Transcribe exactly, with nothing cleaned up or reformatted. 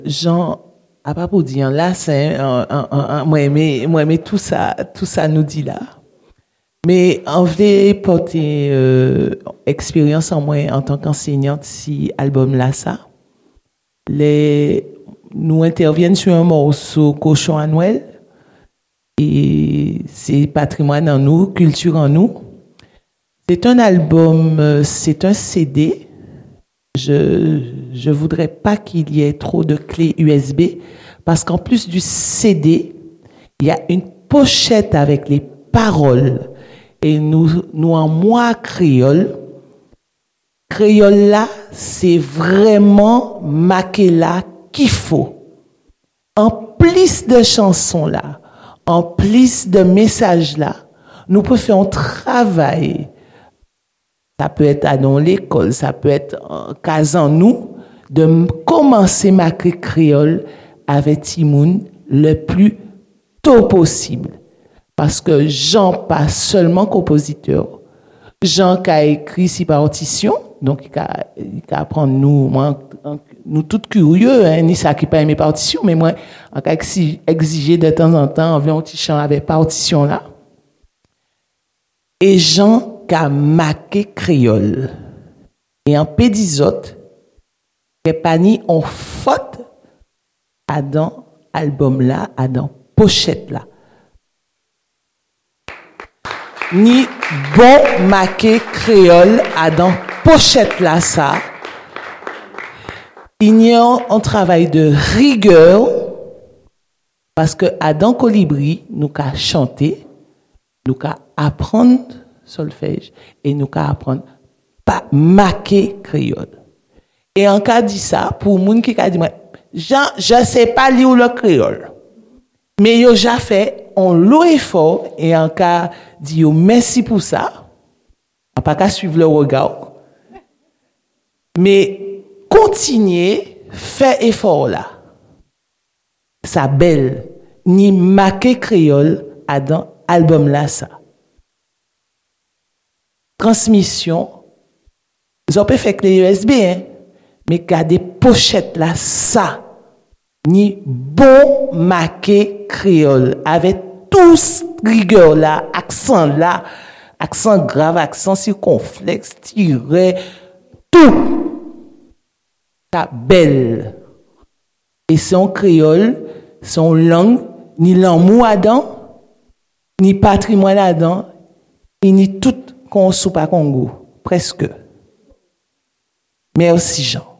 Jean, à pas pour dire là, c'est un, un, un, un, moi aimé, moi aimé tout ça, tout ça nous dit là. Mais en vrai, porter euh, expérience en moi en tant qu'enseignante si album là ça, les nous interviennent sur un morceau Cochon à Noël et c'est patrimoine en nous, culture en nous. C'est un album, c'est un C D. Je je voudrais pas qu'il y ait trop de clés U S B parce qu'en plus du C D, il y a une pochette avec les paroles et nous nous en moi créole. Créole là, c'est vraiment Makela qu'il faut. En plus de chansons là, en plus de messages là, nous pouvons faire un travail. Ça peut être à dans l'école, ça peut être en casant nous, de commencer ma créole avec Timoun le plus tôt possible. Parce que Jean pas seulement compositeur, Jean qui a écrit six partitions, donc il a, il a apprendre nous, moi, nous toutes curieux, hein, ni ça qui pas aimé partitions, mais moi, on a exigé de temps en temps, environ un petit chant avec partition là. Et Jean a marqué créole. Et en pédisote, que pani on faute à dans album là, à dans pochette là. Ni bon marqué créole à dans pochette là ça. Il y a un travail de rigueur parce que Adam Colibri nous qu'a chanté, nous qu'a apprendre solfège et nous qu'à apprendre pas marquer créole. Et en cas dit ça pour moun qui a dit moi Jean je sais pas lire le créole. Mais yo j'ai fait on l'eau effort et en cas dit yo merci pour ça. On pas qu'à suivre le regard. Mais continuez faire effort là. Ça belle ni marquer créole à dans album là ça. Transmission, ils ont pas fait clé U S B, hein, mais gardez pochette là, ça, ni bon marqué créole, avec tous rigueur là, accent là, accent grave, accent circonflexe, tiré, tout, ça belle. Et son créole, son langue, ni l'amour là-dedans, ni patrimoine là-dedans, et ni tout qu'on soupe à Congo, presque. Merci Jean.